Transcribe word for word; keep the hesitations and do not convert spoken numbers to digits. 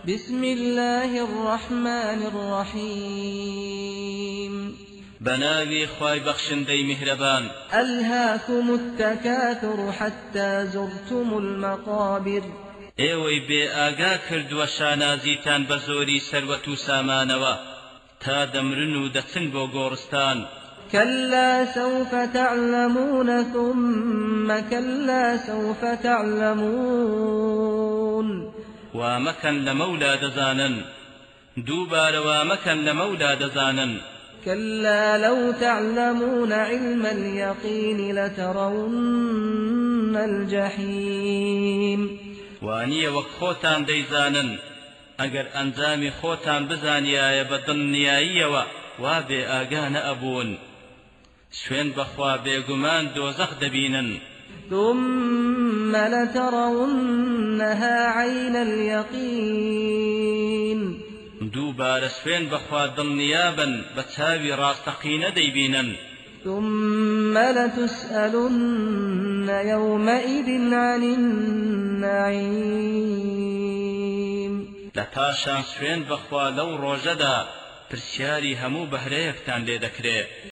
بسم الله الرحمن الرحيم بناوي خواي بخشندي مهربان ألهاكم التكاثر حتى زرتم المقابر ئێوەی بێ ئاگا کردووە شانازیتان بە زۆری سەروەت و سامانەوە تا دەمرن و دەچن بۆ گۆڕستان. كلا سوف تعلمون ثم كلا سوف تعلمون وامەکەن لە مەولا دەزانن دووبارە وامەکەن لە مەولا دەزانن. كلا لو تعلمون علم اليقين لترون الجحيم وانیە وەک خۆتان دەیزانن ئەگەر ئەنجامی خۆتان بزانیایە بە دڵنیاییەوە وا بێ ئاگا نەئەبوون سوێن بەخوا بێگومان دۆزەخ دەبینن. ثم لترونها عين اليقين دووبارە سوێن بەخوا دڵنیابن بە چاوی ڕاستەقینە دەیبینن. ثم لتسألن يومئذ عن النعيم لپاشان سوێن بەخوا لەو ڕۆژەدا پرسیاری هەموو بەهرەیەکتان لێ دەکرێت.